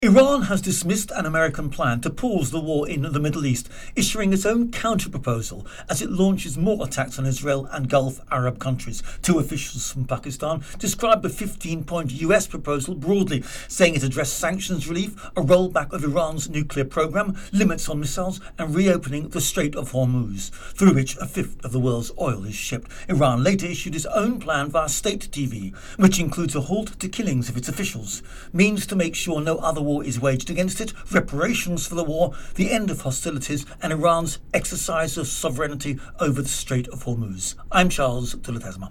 Iran has dismissed an American plan to pause the war in the Middle East, issuing its own counter-proposal as it launches more attacks on Israel and Gulf Arab countries. Two officials from Pakistan described the 15-point US proposal broadly, saying it addressed sanctions relief, a rollback of Iran's nuclear program, limits on missiles, and reopening the Strait of Hormuz, through which a fifth of the world's oil is shipped. Iran later issued its own plan via state TV, which includes a halt to killings of its officials, means to make sure no other war is waged against it, reparations for the war, the end of hostilities, and Iran's exercise of sovereignty over the Strait of Hormuz. I'm Charles Tulatesma.